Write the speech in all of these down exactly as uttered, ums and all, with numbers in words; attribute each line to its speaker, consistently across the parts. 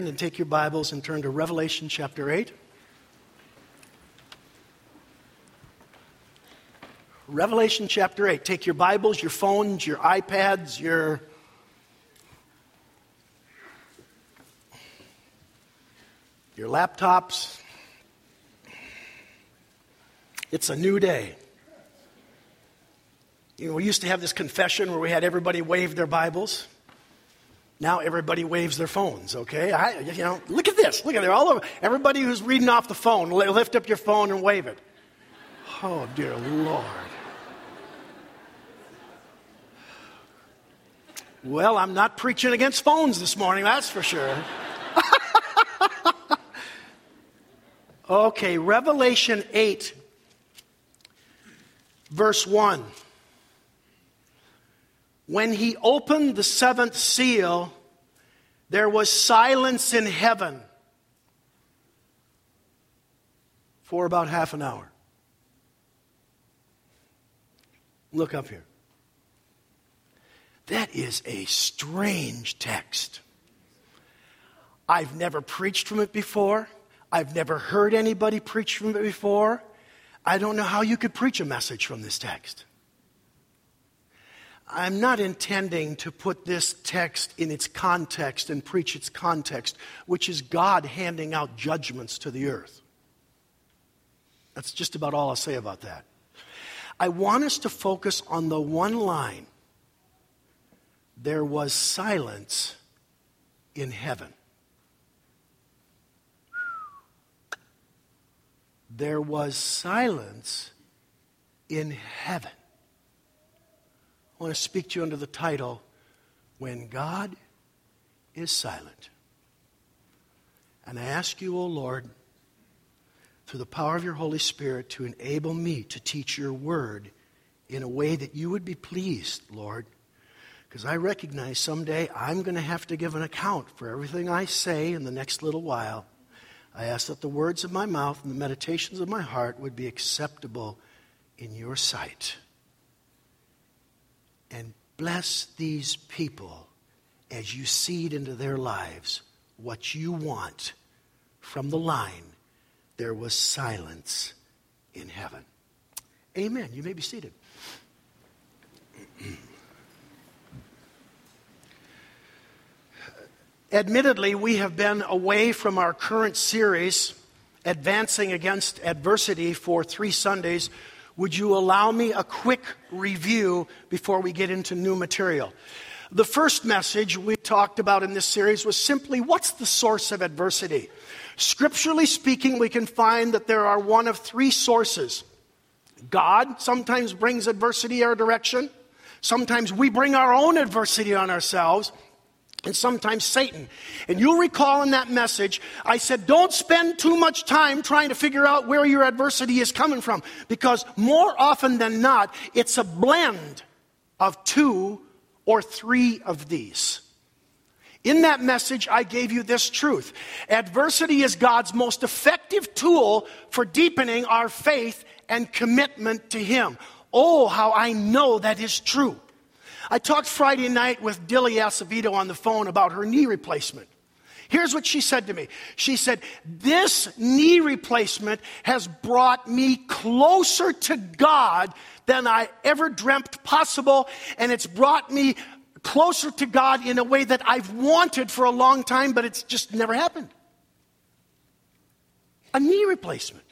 Speaker 1: And take your Bibles and turn to Revelation chapter eight. Revelation chapter eight. Take your Bibles, your phones, your iPads, your your laptops. It's a new day. You know, we used to have this confession where we had everybody wave their Bibles. Now everybody waves their phones, okay? I, you know, look at this. Look at it. All over. Everybody who's reading off the phone, lift up your phone and wave it. Oh, dear Lord. Well, I'm not preaching against phones this morning, that's for sure. Okay, Revelation eight, verse one. When he opened the seventh seal, there was silence in heaven for about half an hour. Look up here. That is a strange text. I've never preached from it before. I've never heard anybody preach from it before. I don't know how you could preach a message from this text. I'm not intending to put this text in its context and preach its context, which is God handing out judgments to the earth. That's just about all I'll say about that. I want us to focus on the one line. There was silence in heaven. There was silence in heaven. I want to speak to you under the title, When God is Silent. And I ask you, O Lord, through the power of your Holy Spirit, to enable me to teach your word in a way that you would be pleased, Lord. Because I recognize someday I'm going to have to give an account for everything I say in the next little while. I ask that the words of my mouth and the meditations of my heart would be acceptable in your sight. And bless these people as you seed into their lives what you want from the line, there was silence in heaven. Amen. You may be seated. Admittedly, we have been away from our current series, Advancing Against Adversity, for three Sundays. Would you allow me a quick review before we get into new material? The first message we talked about in this series was simply, what's the source of adversity? Scripturally speaking, we can find that there are one of three sources. God sometimes brings adversity our direction. Sometimes we bring our own adversity on ourselves. And sometimes Satan. And you'll recall in that message, I said, don't spend too much time trying to figure out where your adversity is coming from. Because more often than not, it's a blend of two or three of these. In that message, I gave you this truth. Adversity is God's most effective tool for deepening our faith and commitment to Him. Oh, how I know that is true. I talked Friday night with Dilly Acevedo on the phone about her knee replacement. Here's what she said to me. She said, this knee replacement has brought me closer to God than I ever dreamt possible, and it's brought me closer to God in a way that I've wanted for a long time, but it's just never happened. A knee replacement.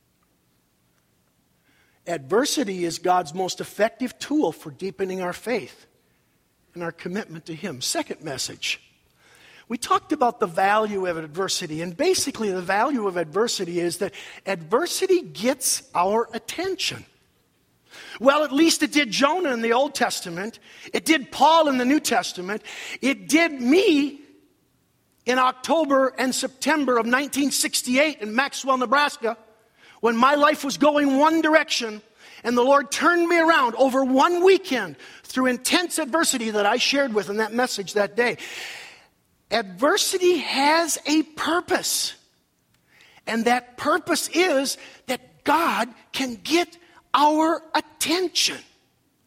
Speaker 1: Adversity is God's most effective tool for deepening our faith and our commitment to Him. Second message. We talked about the value of adversity, and basically the value of adversity is that adversity gets our attention. Well, at least it did Jonah in the Old Testament. It did Paul in the New Testament. It did me in October and September of nineteen sixty-eight in Maxwell, Nebraska, when my life was going one direction, and the Lord turned me around over one weekend through intense adversity that I shared with in that message that day. Adversity has a purpose. And that purpose is that God can get our attention.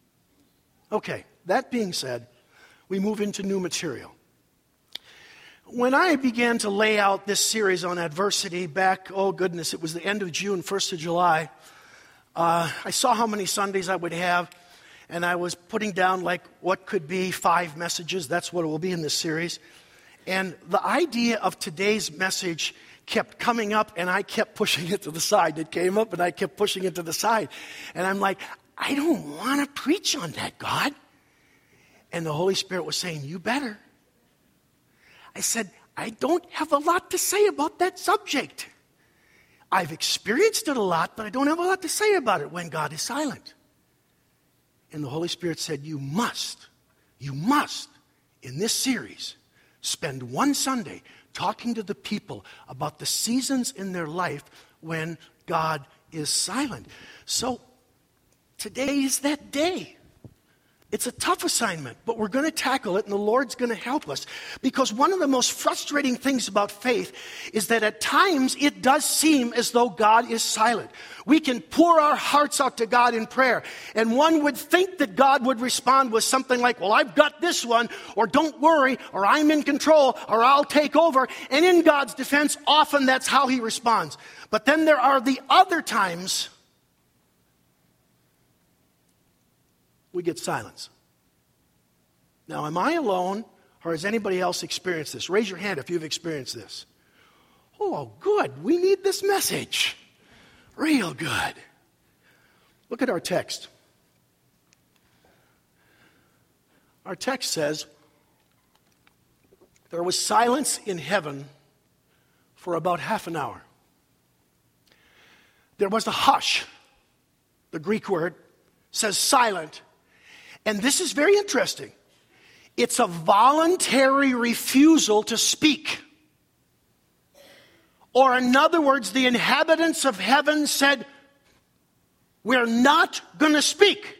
Speaker 1: Okay, that being said, we move into new material. When I began to lay out this series on adversity back, oh goodness, it was the end of June, first of July, uh, I saw how many Sundays I would have, and I was putting down like what could be five messages. That's what it will be in this series. And the idea of today's message kept coming up, and I kept pushing it to the side. It came up, and I kept pushing it to the side. And I'm like, I don't want to preach on that, God. And the Holy Spirit was saying, you better. I said, I don't have a lot to say about that subject. I've experienced it a lot, but I don't have a lot to say about it when God is silent. And the Holy Spirit said, you must, you must, in this series, spend one Sunday talking to the people about the seasons in their life when God is silent. So today is that day. It's a tough assignment, but we're going to tackle it, and the Lord's going to help us. Because one of the most frustrating things about faith is that at times it does seem as though God is silent. We can pour our hearts out to God in prayer, and one would think that God would respond with something like, well, I've got this one, or don't worry, or I'm in control, or I'll take over. And in God's defense, often that's how he responds. But then there are the other times we get silence. Now, am I alone, or has anybody else experienced this? Raise your hand if you've experienced this. Oh, good. We need this message. Real good. Look at our text. Our text says, there was silence in heaven for about half an hour. There was a hush. The Greek word says silent. And this is very interesting. It's a voluntary refusal to speak. Or in other words, the inhabitants of heaven said, we're not going to speak.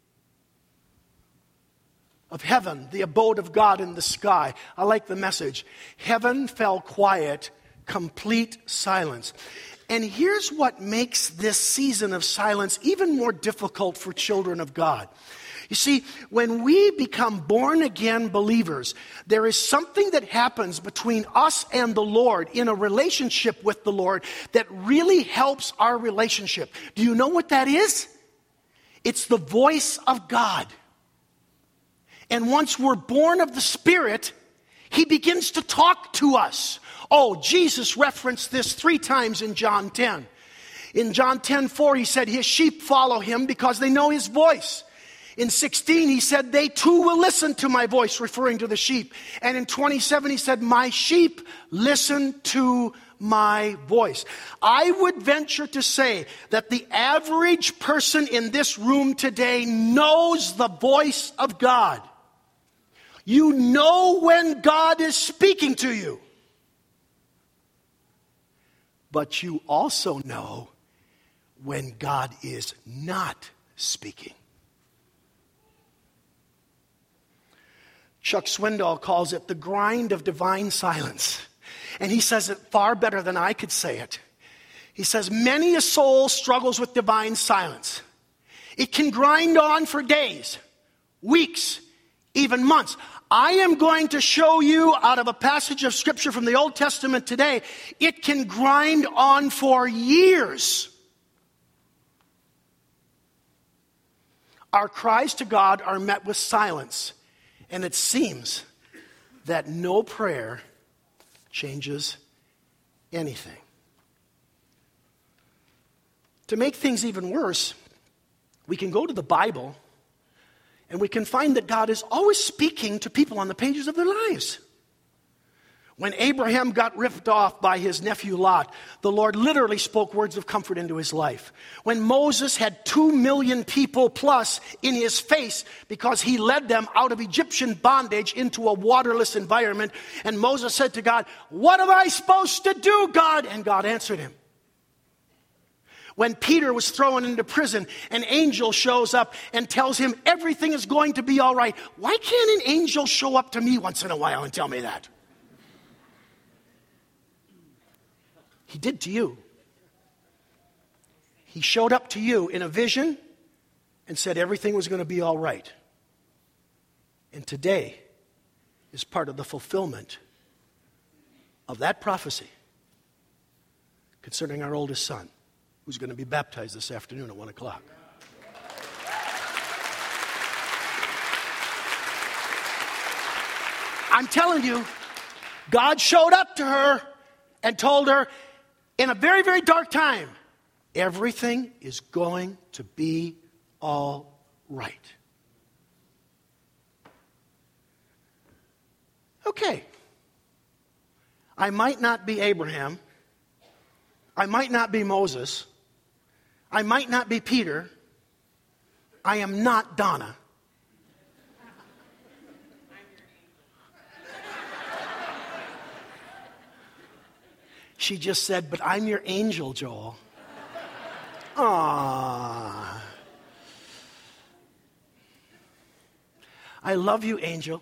Speaker 1: Of heaven, the abode of God in the sky. I like the message. Heaven fell quiet, complete silence. And here's what makes this season of silence even more difficult for children of God. You see, when we become born-again believers, there is something that happens between us and the Lord in a relationship with the Lord that really helps our relationship. Do you know what that is? It's the voice of God. And once we're born of the Spirit, he begins to talk to us. Oh, Jesus referenced this three times in John ten. In John ten four, he said, his sheep follow him because they know his voice. In sixteen, he said, they too will listen to my voice, referring to the sheep. And in twenty-seven, he said, my sheep listen to my voice. I would venture to say that the average person in this room today knows the voice of God. You know when God is speaking to you. But you also know when God is not speaking. Chuck Swindoll calls it the grind of divine silence. And he says it far better than I could say it. He says, many a soul struggles with divine silence. It can grind on for days, weeks, even months. I am going to show you out of a passage of Scripture from the Old Testament today, it can grind on for years. Our cries to God are met with silence. And it seems that no prayer changes anything. To make things even worse, we can go to the Bible and we can find that God is always speaking to people on the pages of their lives. When Abraham got ripped off by his nephew Lot, the Lord literally spoke words of comfort into his life. When Moses had two million people plus in his face because he led them out of Egyptian bondage into a waterless environment, and Moses said to God, what am I supposed to do, God? And God answered him. When Peter was thrown into prison, an angel shows up and tells him everything is going to be all right. Why can't an angel show up to me once in a while and tell me that? He did to you. He showed up to you in a vision and said everything was going to be all right. And today is part of the fulfillment of that prophecy concerning our oldest son, who's going to be baptized this afternoon at one o'clock. I'm telling you, God showed up to her and told her in a very, very dark time, everything is going to be all right. Okay. I might not be Abraham. I might not be Moses. I might not be Peter. I am not Donna. She just said, but I'm your angel, Joel. Aww. I love you, angel.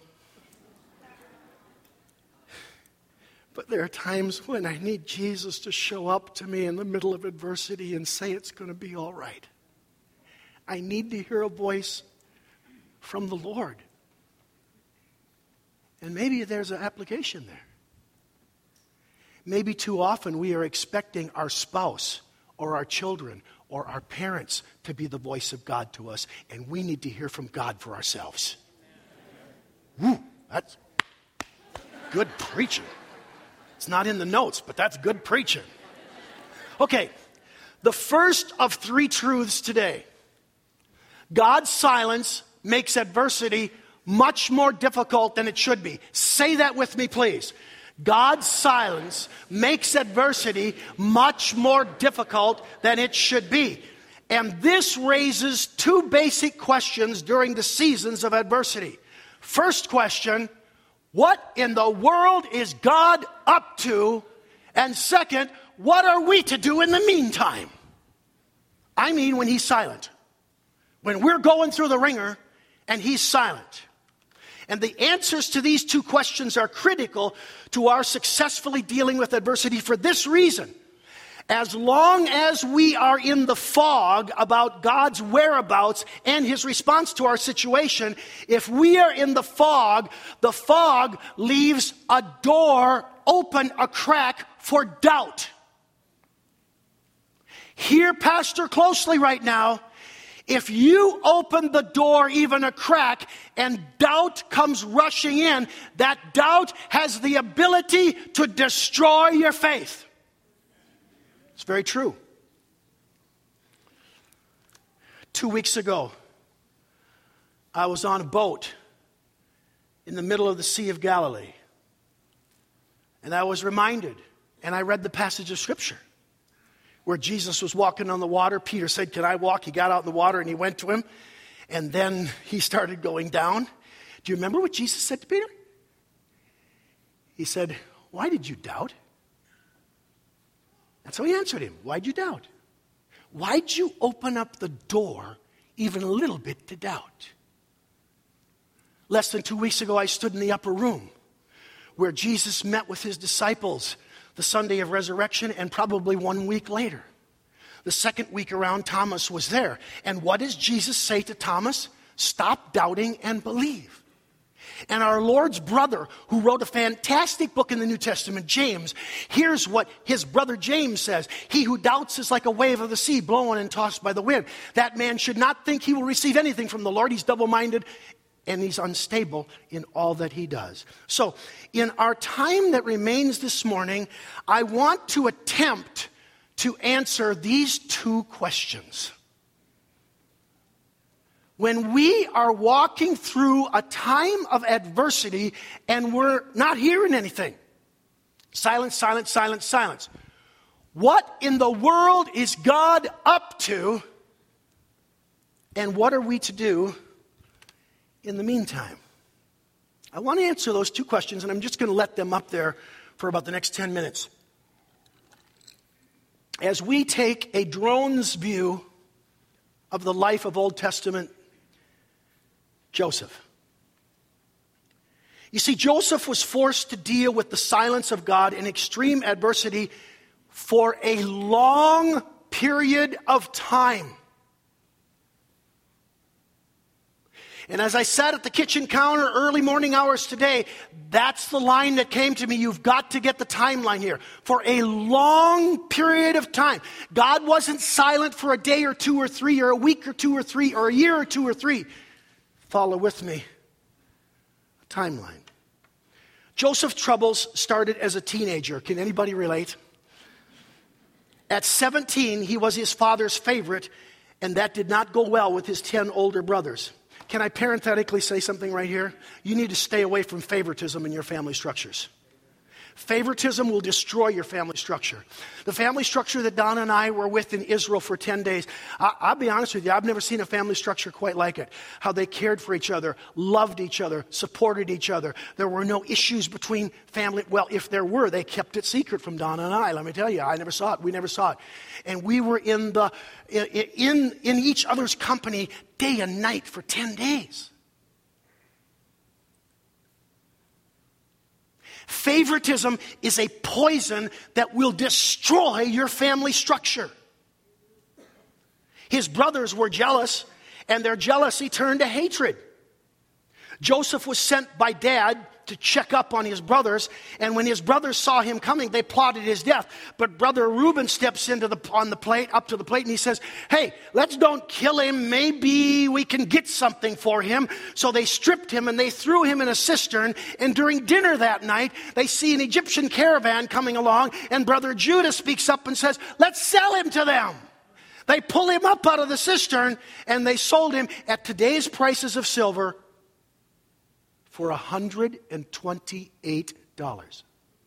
Speaker 1: But there are times when I need Jesus to show up to me in the middle of adversity and say it's going to be all right. I need to hear a voice from the Lord. And maybe there's an application there. Maybe too often we are expecting our spouse or our children or our parents to be the voice of God to us, and we need to hear from God for ourselves. Woo, that's good preaching. It's not in the notes, but that's good preaching. Okay, the first of three truths today. God's silence makes adversity much more difficult than it should be. Say that with me, please. God's silence makes adversity much more difficult than it should be. And this raises two basic questions during the seasons of adversity. First question, what in the world is God up to? And second, what are we to do in the meantime? I mean when he's silent. When we're going through the ringer and he's silent. And the answers to these two questions are critical to our successfully dealing with adversity for this reason. As long as we are in the fog about God's whereabouts and his response to our situation, if we are in the fog, the fog leaves a door open, a crack for doubt. Hear Pastor closely right now. If you open the door even a crack and doubt comes rushing in, that doubt has the ability to destroy your faith. It's very true. Two weeks ago, I was on a boat in the middle of the Sea of Galilee. And I was reminded, and I read the passage of Scripture where Jesus was walking on the water. Peter said, "Can I walk?" He got out in the water and he went to him. And then he started going down. Do you remember what Jesus said to Peter? He said, "Why did you doubt?" That's how he answered him. Why'd you doubt? Why'd you open up the door even a little bit to doubt? Less than two weeks ago, I stood in the upper room where Jesus met with his disciples the Sunday of resurrection, and probably one week later. The second week around, Thomas was there. And what does Jesus say to Thomas? Stop doubting and believe. And our Lord's brother, who wrote a fantastic book in the New Testament, James, here's what his brother James says. He who doubts is like a wave of the sea, blown and tossed by the wind. That man should not think he will receive anything from the Lord. He's double-minded, and he's unstable in all that he does. So, in our time that remains this morning, I want to attempt to answer these two questions. When we are walking through a time of adversity and we're not hearing anything, silence, silence, silence, silence. What in the world is God up to? And what are we to do in the meantime? I want to answer those two questions, and I'm just going to let them up there for about the next ten minutes. As we take a drone's view of the life of Old Testament Joseph. You see, Joseph was forced to deal with the silence of God in extreme adversity for a long period of time. And as I sat at the kitchen counter early morning hours today, that's the line that came to me. You've got to get the timeline here. For a long period of time, God wasn't silent for a day or two or three or a week or two or three or a year or two or three. Follow with me. A timeline. Joseph's troubles started as a teenager. Can anybody relate? At seventeen, he was his father's favorite, and that did not go well with his ten older brothers. Can I parenthetically say something right here? You need to stay away from favoritism in your family structures. Favoritism will destroy your family structure. The family structure that Donna and I were with in Israel for ten days, I, I'll be honest with you, I've never seen a family structure quite like it. How they cared for each other, loved each other, supported each other. There were no issues between family. Well, if there were, they kept it secret from Donna and I. Let me tell you, I never saw it. We never saw it. And we were in the in in each other's company day and night for ten days. Favoritism is a poison that will destroy your family structure. His brothers were jealous, and their jealousy turned to hatred. Joseph was sent by dad to check up on his brothers, and when his brothers saw him coming, they plotted his death. But brother Reuben steps into the on the plate, up to the plate, and he says, "Hey, let's don't kill him. Maybe we can get something for him." So they stripped him and they threw him in a cistern. And during dinner that night, they see an Egyptian caravan coming along, and brother Judah speaks up and says, "Let's sell him to them." They pull him up out of the cistern, and they sold him at today's prices of silver for one hundred twenty-eight dollars.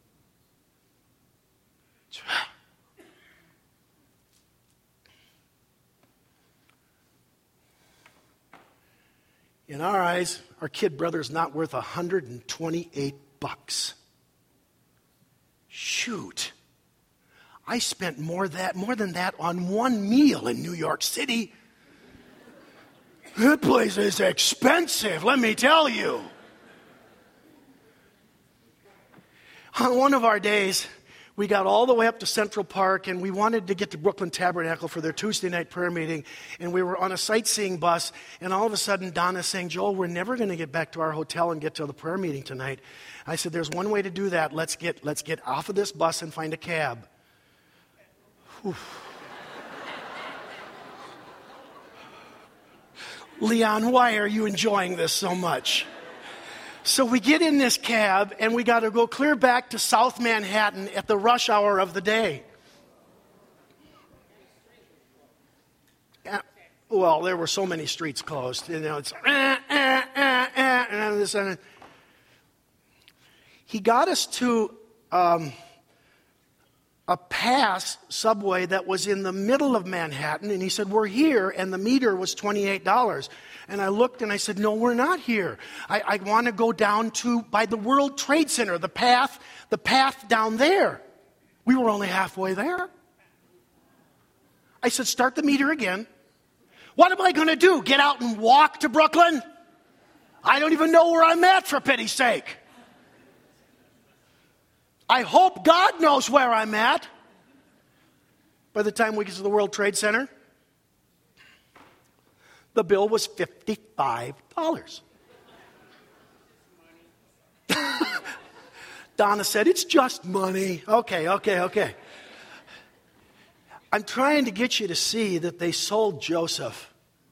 Speaker 1: In our eyes, our kid brother's not worth one hundred twenty-eight bucks. Shoot. I spent more that more than that on one meal in New York City. That place is expensive, let me tell you. On one of our days, we got all the way up to Central Park, and we wanted to get to Brooklyn Tabernacle for their Tuesday night prayer meeting. And we were on a sightseeing bus, and all of a sudden, Donna's saying, "Joel, we're never going to get back to our hotel and get to the prayer meeting tonight." I said, "There's one way to do that. Let's get let's get off of this bus and find a cab." Whew. Leon, why are you enjoying this so much? So we get in this cab, and we got to go clear back to South Manhattan at the rush hour of the day. Uh, well, there were so many streets closed. You know, it's uh, uh, uh, uh, and this, and he got us to um, a pass subway that was in the middle of Manhattan, and he said, "We're here," and the meter was twenty-eight dollars. And I looked and I said, "No, we're not here. I, I want to go down to by the World Trade Center, the path, the path down there." We were only halfway there. I said, "Start the meter again." What am I going to do? Get out and walk to Brooklyn? I don't even know where I'm at, for pity's sake. I hope God knows where I'm at. By the time we get to the World Trade Center, the bill was fifty-five dollars. Donna said, "It's just money." Okay, okay, okay. I'm trying to get you to see that they sold Joseph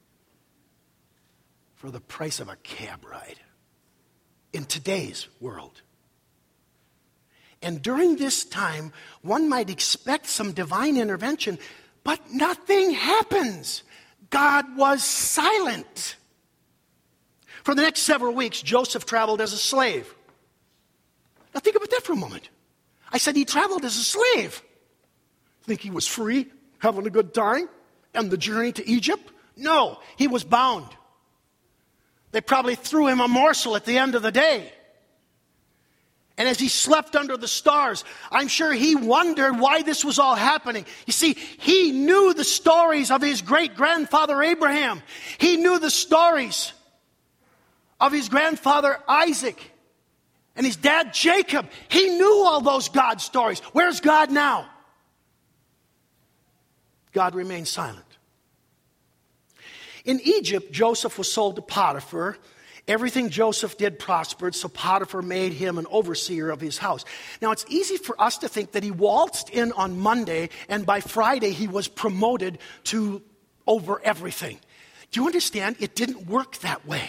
Speaker 1: for the price of a cab ride in today's world. And during this time, one might expect some divine intervention, but nothing happens. God was silent. For the next several weeks, Joseph traveled as a slave. Now think about that for a moment. I said he traveled as a slave. Think he was free, having a good time, and the journey to Egypt? No, he was bound. They probably threw him a morsel at the end of the day. And as he slept under the stars, I'm sure he wondered why this was all happening. You see, he knew the stories of his great-grandfather Abraham. He knew the stories of his grandfather Isaac and his dad Jacob. He knew all those God stories. Where's God now? God remained silent. In Egypt, Joseph was sold to Potiphar. Everything Joseph did prospered, so Potiphar made him an overseer of his house. Now, it's easy for us to think that he waltzed in on Monday, and by Friday he was promoted to over everything. Do you understand? It didn't work that way.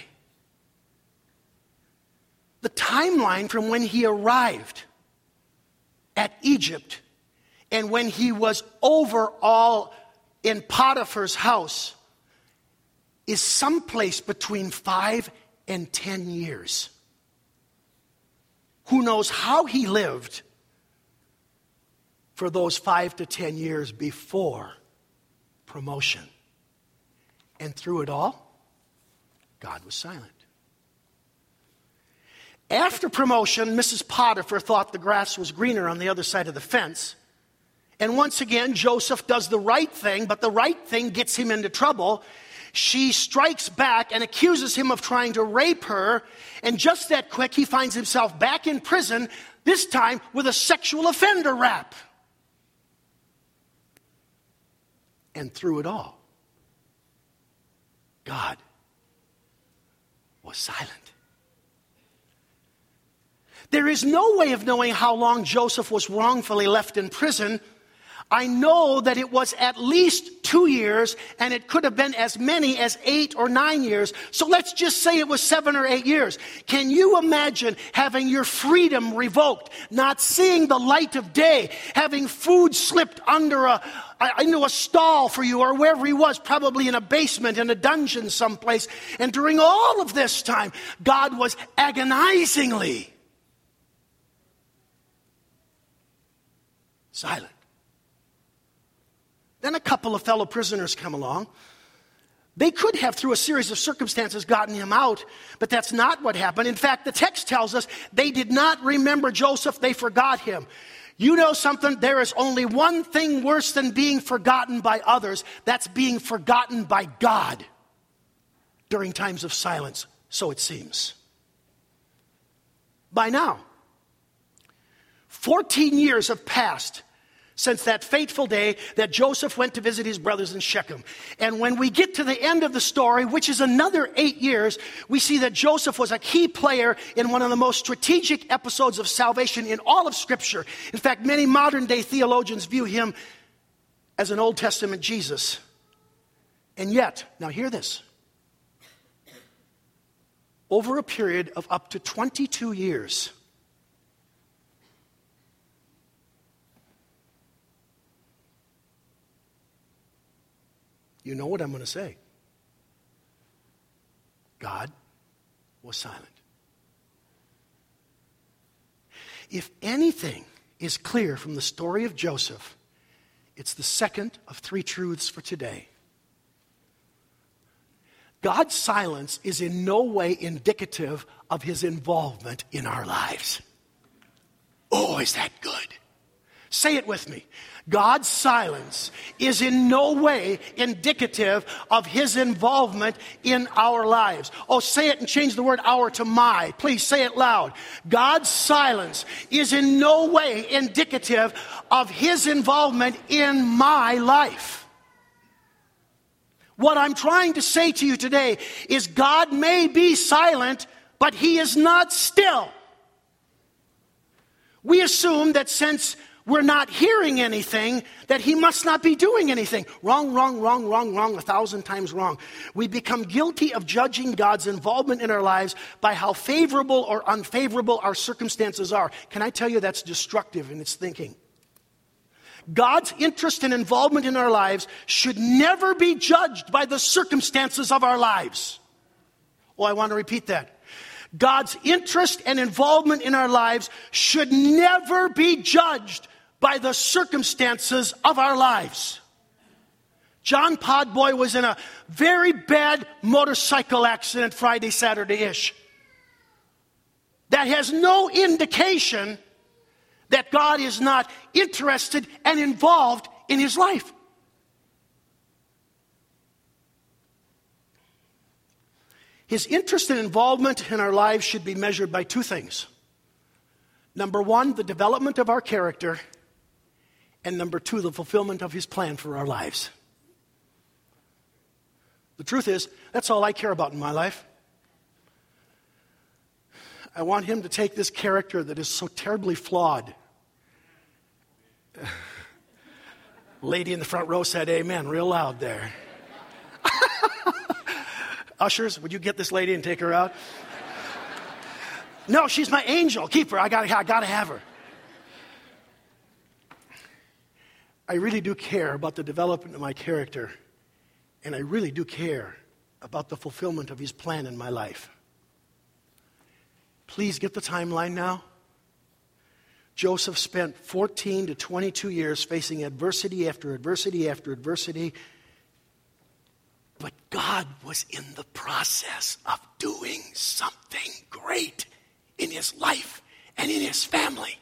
Speaker 1: The timeline from when he arrived at Egypt and when he was over all in Potiphar's house is someplace between five and ten years. Who knows how he lived for those five to ten years before promotion. And through it all, God was silent. After promotion, Missus Potiphar thought the grass was greener on the other side of the fence. And once again, Joseph does the right thing, but the right thing gets him into trouble. She strikes back and accuses him of trying to rape her. And just that quick, he finds himself back in prison, this time with a sexual offender rap. And through it all, God was silent. There is no way of knowing how long Joseph was wrongfully left in prison. I know that it was at least two years, and it could have been as many as eight or nine years. So let's just say it was seven or eight years. Can you imagine having your freedom revoked, not seeing the light of day, having food slipped under a, into a stall for you, or wherever he was, probably in a basement, in a dungeon someplace. And during all of this time, God was agonizingly silent. Then a couple of fellow prisoners come along. They could have, through a series of circumstances, gotten him out, but that's not what happened. In fact, the text tells us they did not remember Joseph, they forgot him. You know something? There is only one thing worse than being forgotten by others. That's being forgotten by God during times of silence, so it seems. By now, fourteen years have passed since that fateful day that Joseph went to visit his brothers in Shechem. And when we get to the end of the story, which is another eight years, we see that Joseph was a key player in one of the most strategic episodes of salvation in all of Scripture. In fact, many modern-day theologians view him as an Old Testament Jesus. And yet, now hear this, over a period of up to twenty-two years, you know what I'm going to say. God was silent. If anything is clear from the story of Joseph, it's the second of three truths for today. God's silence is in no way indicative of his involvement in our lives. Oh, is that good? Say it with me. God's silence is in no way indicative of his involvement in our lives. Oh, say it and change the word our to my. Please say it loud. God's silence is in no way indicative of his involvement in my life. What I'm trying to say to you today is God may be silent, but he is not still. We assume that since we're not hearing anything, that he must not be doing anything. Wrong, wrong, wrong, wrong, wrong, a thousand times wrong. We become guilty of judging God's involvement in our lives by how favorable or unfavorable our circumstances are. Can I tell you that's destructive in its thinking? God's interest and involvement in our lives should never be judged by the circumstances of our lives. Oh, I want to repeat that. God's interest and involvement in our lives should never be judged by the circumstances of our lives. John Podboy was in a very bad motorcycle accident Friday, Saturday-ish. That has no indication that God is not interested and involved in his life. His interest and involvement in our lives should be measured by two things. Number one, the development of our character. And number two, the fulfillment of his plan for our lives. The truth is, that's all I care about in my life. I want him to take this character that is so terribly flawed. Lady in the front row said amen real loud there. Ushers, would you get this lady and take her out? No, she's my angel. Keep her. I gotta, I gotta have her. I really do care about the development of my character, and I really do care about the fulfillment of his plan in my life. Please get the timeline now. Joseph spent fourteen to twenty-two years facing adversity after adversity after adversity. But God was in the process of doing something great in his life and in his family.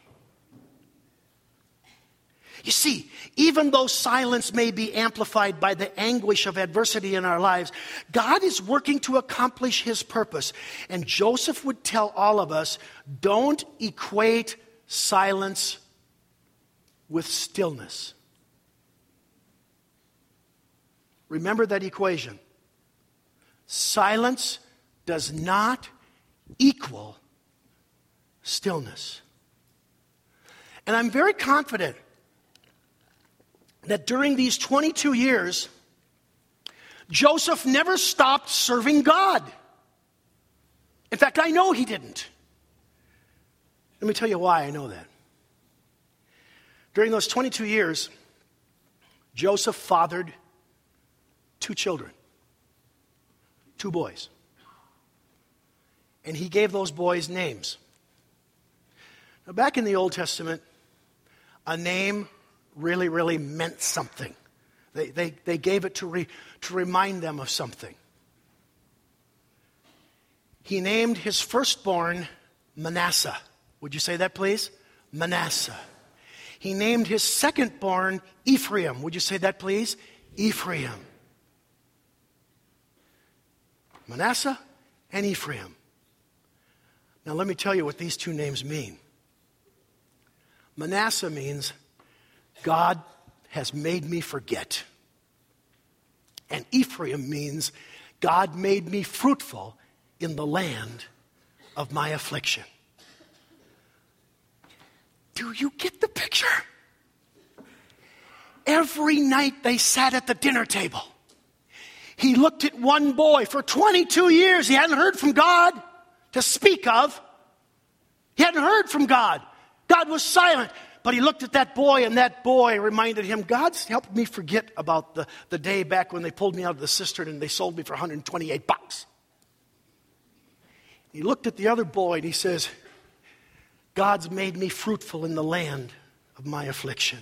Speaker 1: You see, even though silence may be amplified by the anguish of adversity in our lives, God is working to accomplish his purpose. And Joseph would tell all of us, don't equate silence with stillness. Remember that equation. Silence does not equal stillness. And I'm very confident that during these twenty-two years, Joseph never stopped serving God. In fact, I know he didn't. Let me tell you why I know that. During those twenty-two years, Joseph fathered two children, two boys. And he gave those boys names. Now, back in the Old Testament, a name really, really meant something. They, they, they gave it to, re, to remind them of something. He named his firstborn Manasseh. Would you say that, please? Manasseh. He named his secondborn Ephraim. Would you say that, please? Ephraim. Manasseh and Ephraim. Now let me tell you what these two names mean. Manasseh means God has made me forget. And Ephraim means God made me fruitful in the land of my affliction. Do you get the picture? Every night they sat at the dinner table. He looked at one boy. For twenty-two years, he hadn't heard from God to speak of. He hadn't heard from God. God was silent. But he looked at that boy, and that boy reminded him, God's helped me forget about the, the day back when they pulled me out of the cistern and they sold me for one hundred twenty-eight bucks. He looked at the other boy and he says, God's made me fruitful in the land of my affliction.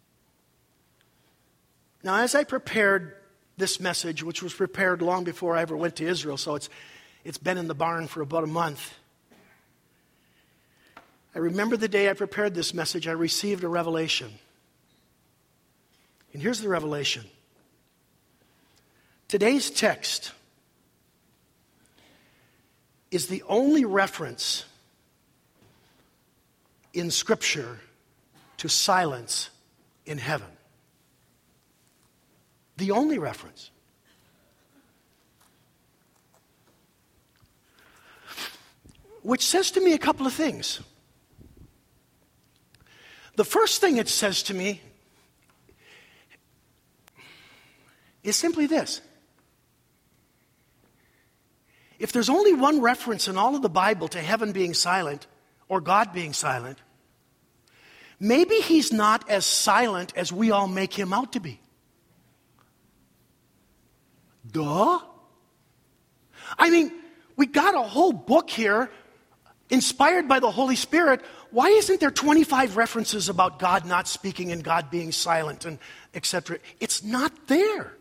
Speaker 1: Now, as I prepared this message, which was prepared long before I ever went to Israel, so it's it's been in the barn for about a month, I remember the day I prepared this message, I received a revelation. And here's the revelation. Today's text is the only reference in Scripture to silence in heaven. The only reference. Which says to me a couple of things. The first thing it says to me is simply this. If there's only one reference in all of the Bible to heaven being silent or God being silent, maybe he's not as silent as we all make him out to be. Duh. I mean, we got a whole book here inspired by the Holy Spirit. Why isn't there twenty-five references about God not speaking and God being silent and et cetera? It's not there.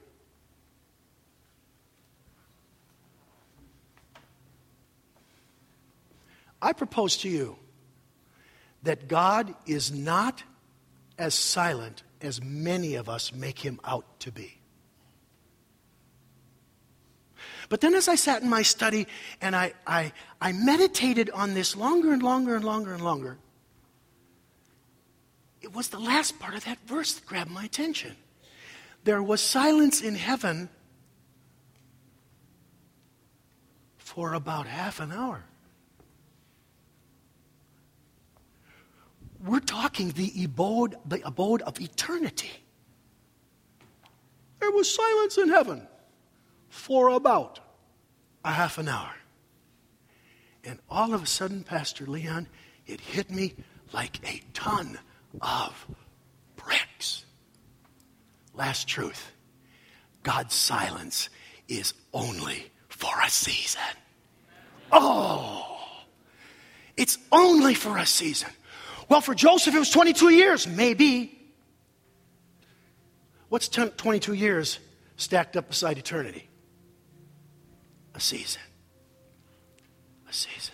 Speaker 1: I propose to you that God is not as silent as many of us make him out to be. But then as I sat in my study and I, I, I meditated on this longer and longer and longer and longer, it was the last part of that verse that grabbed my attention. There was silence in heaven for about half an hour. We're talking the abode, the abode of eternity. There was silence in heaven for about a half an hour. And all of a sudden, Pastor Leon, it hit me like a ton of bricks. Last truth. God's silence is only for a season. Oh, it's only for a season. Well, for Joseph, it was twenty-two years. Maybe. What's twenty-two years stacked up beside eternity? A season. A season.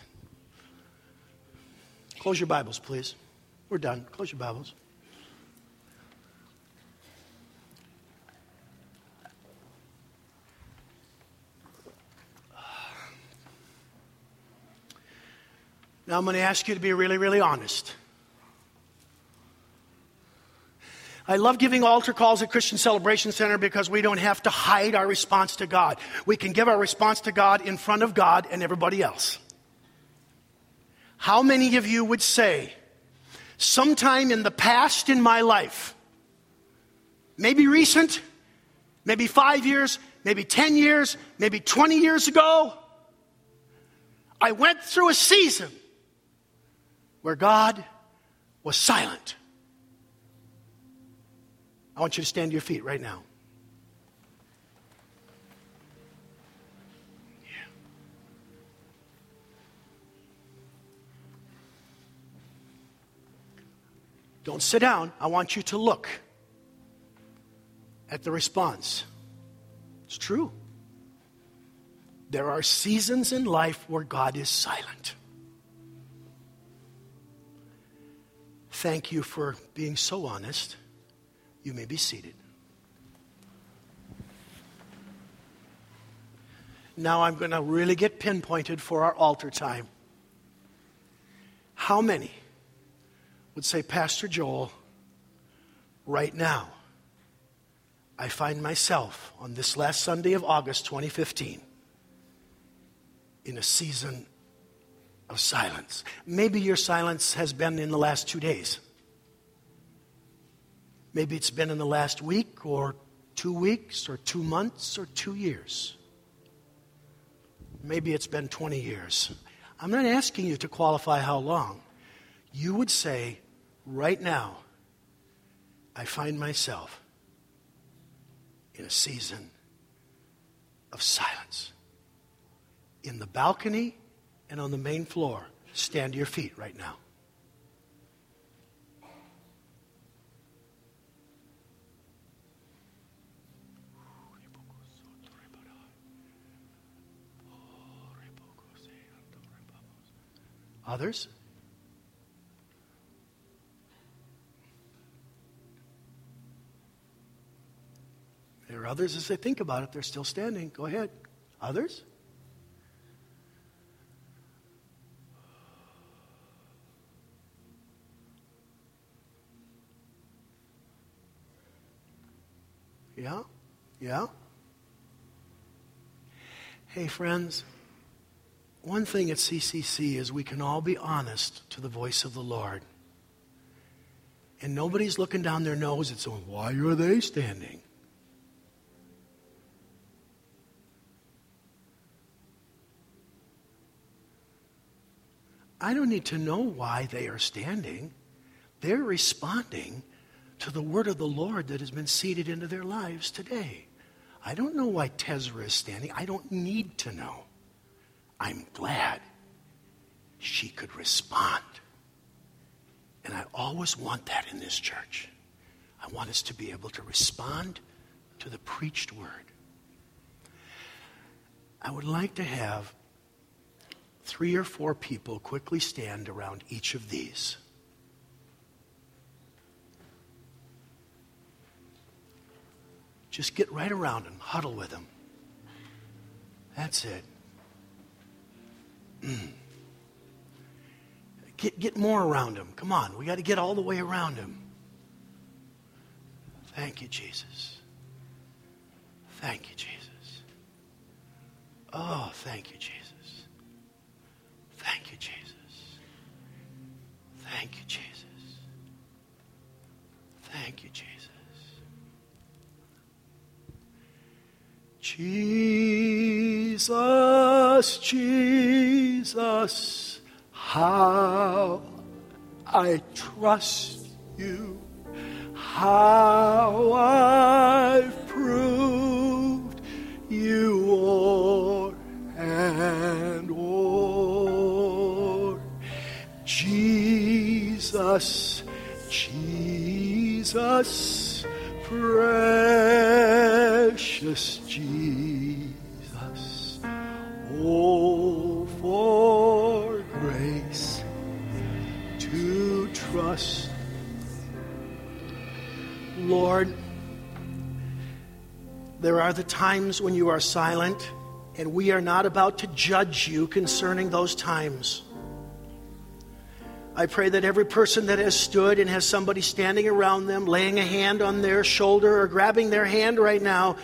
Speaker 1: Close your Bibles, please. We're done. Close your Bibles. Now I'm going to ask you to be really, really honest. I love giving altar calls at Christian Celebration Center because we don't have to hide our response to God. We can give our response to God in front of God and everybody else. How many of you would say, sometime in the past in my life, maybe recent, maybe five years, maybe ten years, maybe twenty years ago, I went through a season where God was silent? I want you to stand to your feet right now. Yeah. Don't sit down. I want you to look at the response. It's true. There are seasons in life where God is silent. Thank you for being so honest. You may be seated. Now I'm going to really get pinpointed for our altar time. How many would say, Pastor Joel, right now, I find myself on this last Sunday of August twenty fifteen in a season of silence? Maybe your silence has been in the last two days. Maybe it's been in the last week or two weeks or two months or two years. Maybe it's been twenty years. I'm not asking you to qualify how long. You would say, right now, I find myself in a season of silence. In the balcony and on the main floor, stand to your feet right now. Others? There are others, as they think about it, they're still standing. Go ahead. Others? Yeah? Yeah? Hey, friends. One thing at C C C is we can all be honest to the voice of the Lord. And nobody's looking down their nose and saying, why are they standing? I don't need to know why they are standing. They're responding to the word of the Lord that has been seeded into their lives today. I don't know why Tezra is standing. I don't need to know. I'm glad she could respond. And I always want that in this church. I want us to be able to respond to the preached word. I would like to have three or four people quickly stand around each of these. Just get right around them, huddle with them. That's it. Mm. Get, get more around him. Come on, we got to get all the way around him. Thank you, Jesus. Thank you, Jesus. Oh, thank you, Jesus. Thank you, Jesus. Thank you, Jesus. Jesus, Jesus, how I trust you, how I've proved you o'er and o'er. Jesus, Jesus, precious Jesus, oh, for grace to trust. Lord, there are the times when you are silent, and we are not about to judge you concerning those times. I pray that every person that has stood and has somebody standing around them, laying a hand on their shoulder or grabbing their hand right now,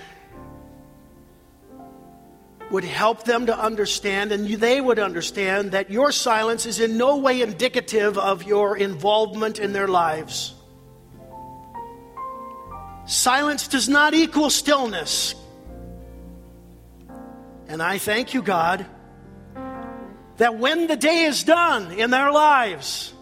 Speaker 1: would help them to understand, and they would understand, that your silence is in no way indicative of your involvement in their lives. Silence does not equal stillness. And I thank you, God, that when the day is done in their lives,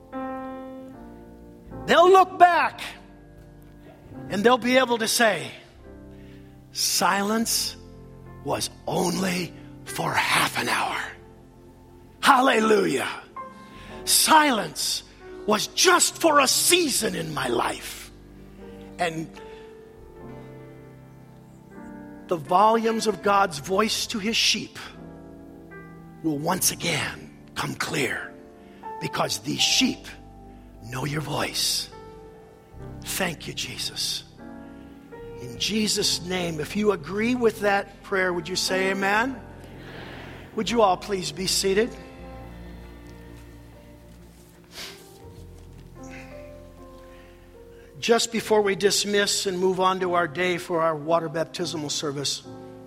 Speaker 1: they'll look back and they'll be able to say, silence was only for half an hour. Hallelujah. Silence was just for a season in my life. And the volumes of God's voice to his sheep will once again come clear, because these sheep know your voice. Thank you, Jesus. In Jesus' name, if you agree with that prayer, would you say amen? Amen. Would you all please be seated? Just before we dismiss and move on to our day for our water baptismal service,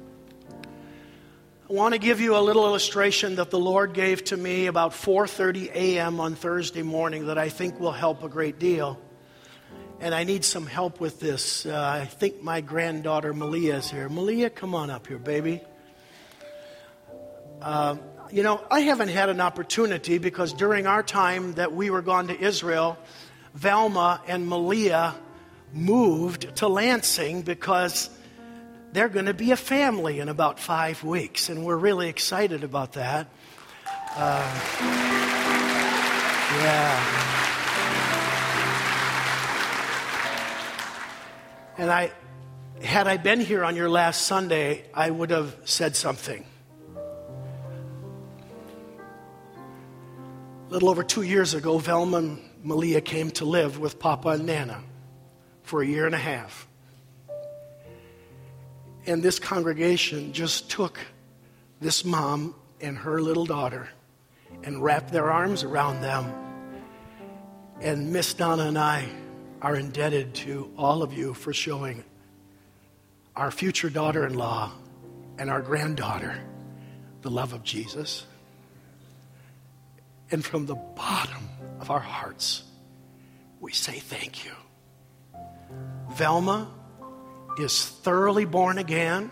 Speaker 1: I want to give you a little illustration that the Lord gave to me about four thirty a.m. on Thursday morning that I think will help a great deal. And I need some help with this. Uh, I think my granddaughter Malia is here. Malia, come on up here, baby. Uh, you know, I haven't had an opportunity, because during our time that we were gone to Israel, Velma and Malia moved to Lansing because they're going to be a family in about five weeks. And we're really excited about that. Uh, yeah. And I, had I been here on your last Sunday, I would have said something. A little over two years ago, Velma and Malia came to live with Papa and Nana for a year and a half. And this congregation just took this mom and her little daughter and wrapped their arms around them. And Miss Donna and I are indebted to all of you for showing our future daughter-in-law and our granddaughter the love of Jesus. And from the bottom of our hearts, we say thank you. Velma is thoroughly born again,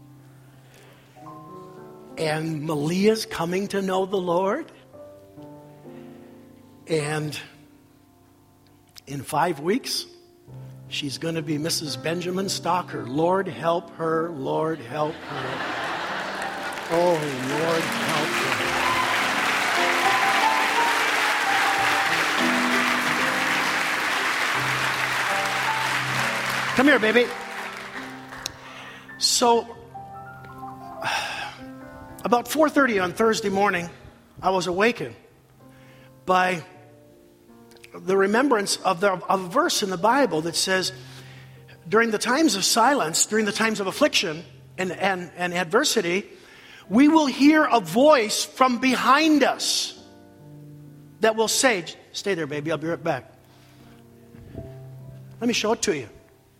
Speaker 1: and Malia's coming to know the Lord. And in five weeks, she's going to be Missus Benjamin Stocker. Lord, help her. Lord, help her. Oh, Lord, help her. Come here, baby. So, about four thirty on Thursday morning, I was awakened by the remembrance of, the, of a verse in the Bible that says, during the times of silence, during the times of affliction and, and, and adversity, we will hear a voice from behind us that will say, stay there, baby, I'll be right back. Let me show it to you.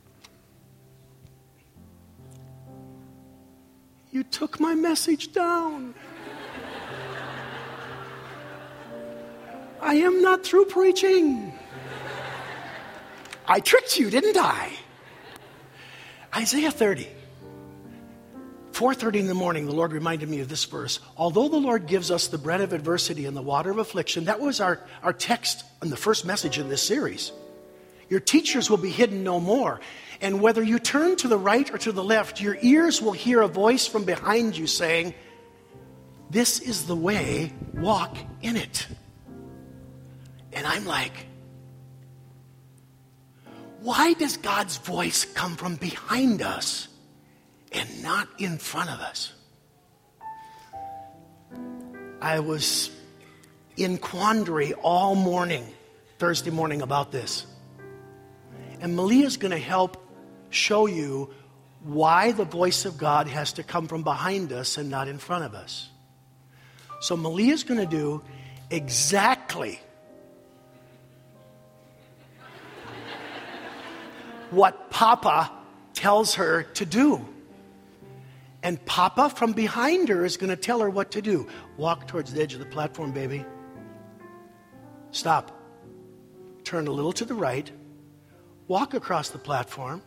Speaker 1: You took my message down. I am not through preaching. I tricked you, didn't I? Isaiah thirty. four thirty in the morning, the Lord reminded me of this verse. Although the Lord gives us the bread of adversity and the water of affliction, that was our, our text in the first message in this series. Your teachers will be hidden no more. And whether you turn to the right or to the left, your ears will hear a voice from behind you saying, this is the way, walk in it. And I'm like, why does God's voice come from behind us and not in front of us? I was in quandary all morning, Thursday morning, about this. And Malia's going to help show you why the voice of God has to come from behind us and not in front of us. So Malia's going to do exactly what Papa tells her to do. And Papa from behind her is going to tell her what to do. Walk towards the edge of the platform, baby. Stop. Turn a little to the right. Walk across the platform.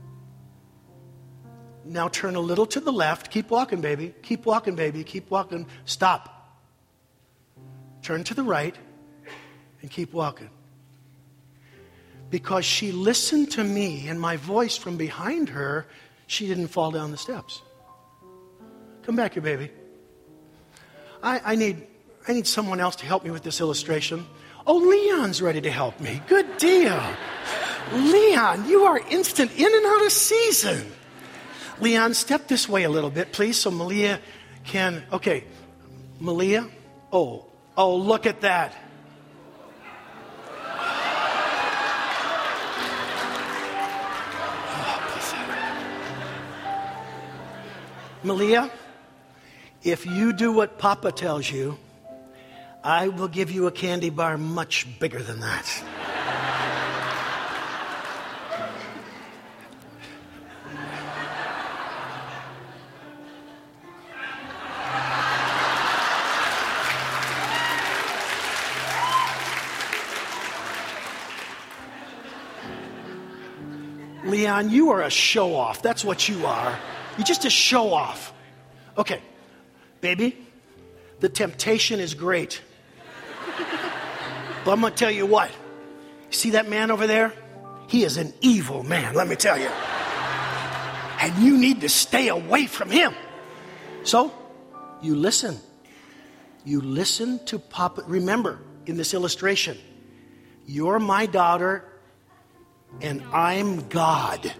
Speaker 1: Now turn a little to the left. Keep walking, baby. Keep walking, baby. Keep walking. Stop. Turn to the right and keep walking. Because she listened to me and my voice from behind her, she didn't fall down the steps. Come back here, baby. I, I need I need someone else to help me with this illustration. Oh, Leon's ready to help me. Good deal. Leon, you are instant in and out of season. Leon, step this way a little bit, please, so Malia can... Okay, Malia. Oh, oh, look at that. Malia, if you do what Papa tells you, I will give you a candy bar much bigger than that. Leon, you are a show-off. That's what you are. You're just a show-off. Okay, baby, the temptation is great. But I'm going to tell you what. See that man over there? He is an evil man, let me tell you. And you need to stay away from him. So, you listen. You listen to Papa. Remember, in this illustration, you're my daughter and I'm God.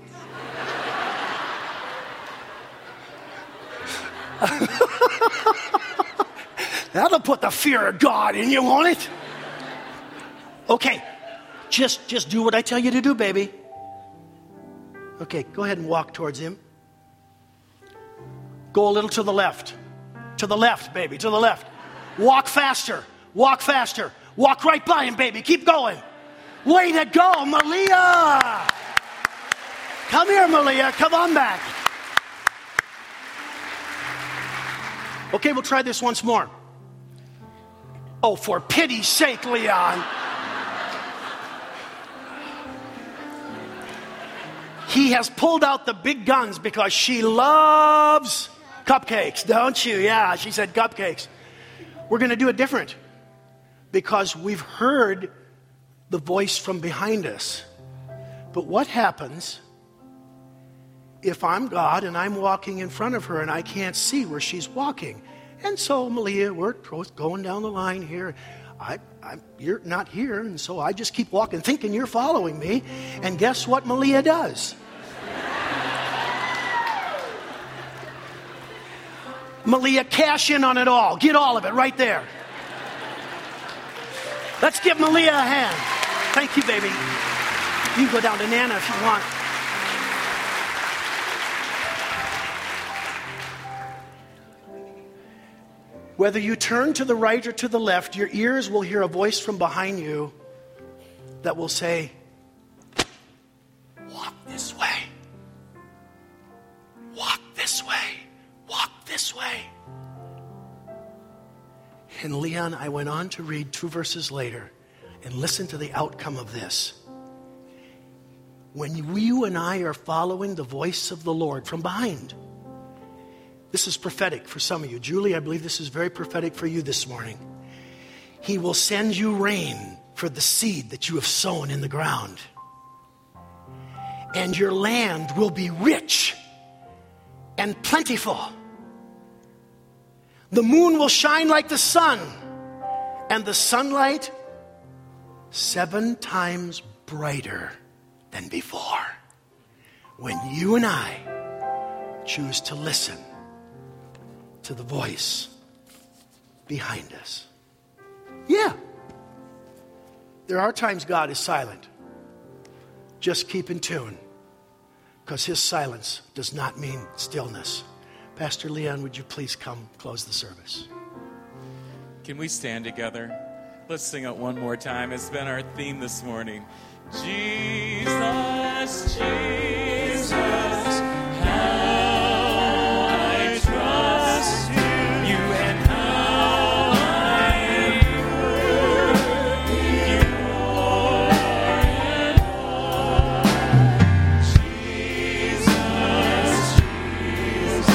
Speaker 1: That'll put the fear of God in you, won't it? Okay, just, just do what I tell you to do, baby. Okay, go ahead and walk towards him. Go a little to the left. To the left, baby, to the left. Walk faster. Walk faster. Walk right by him, baby. Keep going. Way to go, Malia. Come here, Malia. Come on back. Okay, we'll try this once more. Oh, for pity's sake, Leon. He has pulled out the big guns because she loves cupcakes, don't you? Yeah, she said cupcakes. We're going to do it different because we've heard the voice from behind us. But what happens if I'm God and I'm walking in front of her and I can't see where she's walking? And so, Malia, we're going down the line here. I, I, you're not here, and so I just keep walking thinking you're following me. And guess what Malia does? Malia, cash in on it all. Get all of it right there. Let's give Malia a hand. Thank you, baby. You can go down to Nana if you want. Whether you turn to the right or to the left, your ears will hear a voice from behind you that will say, walk this way. Walk this way. Walk this way. And Leon, I went on to read two verses later and listen to the outcome of this. When you and I are following the voice of the Lord from behind, this is prophetic for some of you. Julie, I believe this is very prophetic for you this morning. He will send you rain for the seed that you have sown in the ground. And your land will be rich and plentiful. The moon will shine like the sun, and the sunlight seven times brighter than before. When you and I choose to listen to the voice behind us. Yeah. There are times God is silent. Just keep in tune, because his silence does not mean stillness. Pastor Leon, would you please come close the service?
Speaker 2: Can we stand together? Let's sing it one more time. It's been our theme this morning. Jesus, Jesus, how I trust you, you and how I am you more and more. Jesus, Jesus,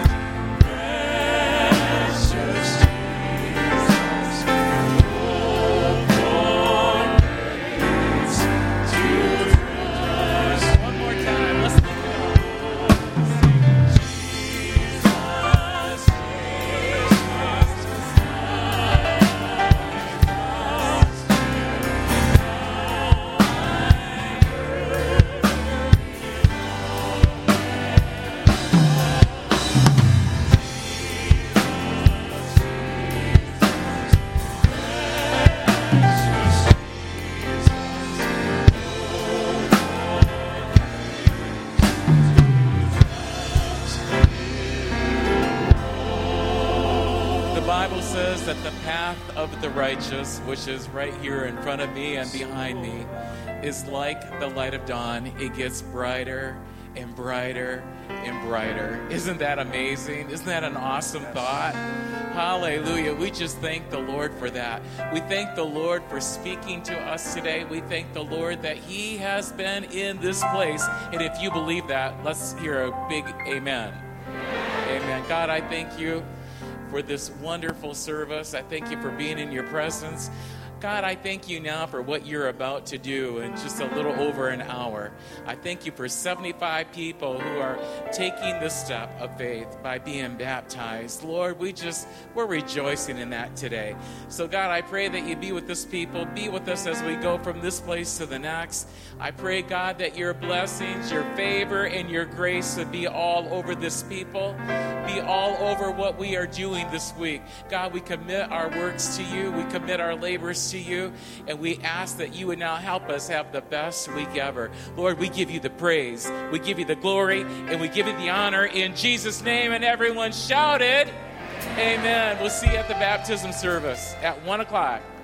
Speaker 2: precious Jesus, oh, for grace to trust. One more time, let's sing it. The Bible says that the path of the righteous, which is right here in front of me and behind me, is like the light of dawn. It gets brighter and brighter and brighter. Isn't that amazing? Isn't that an awesome thought? Hallelujah. We just thank the Lord for that. We thank the Lord for speaking to us today. We thank the Lord that he has been in this place. And if you believe that, let's hear a big amen. Amen. God, I thank you for this wonderful service. I thank you for being in your presence. God, I thank you now for what you're about to do in just a little over an hour. I thank you for seventy-five people who are taking the step of faith by being baptized. Lord, we just, we're rejoicing in that today. So God, I pray that you be with this people, be with us as we go from this place to the next. I pray, God, that your blessings, your favor, and your grace would be all over this people, be all over what we are doing this week. God, we commit our works to you. We commit our labors to you, and we ask that you would now help us have the best week ever. Lord, we give you the praise, we give you the glory, and we give you the honor in Jesus' name. And everyone shouted, amen. We'll see you at the baptism service at one o'clock.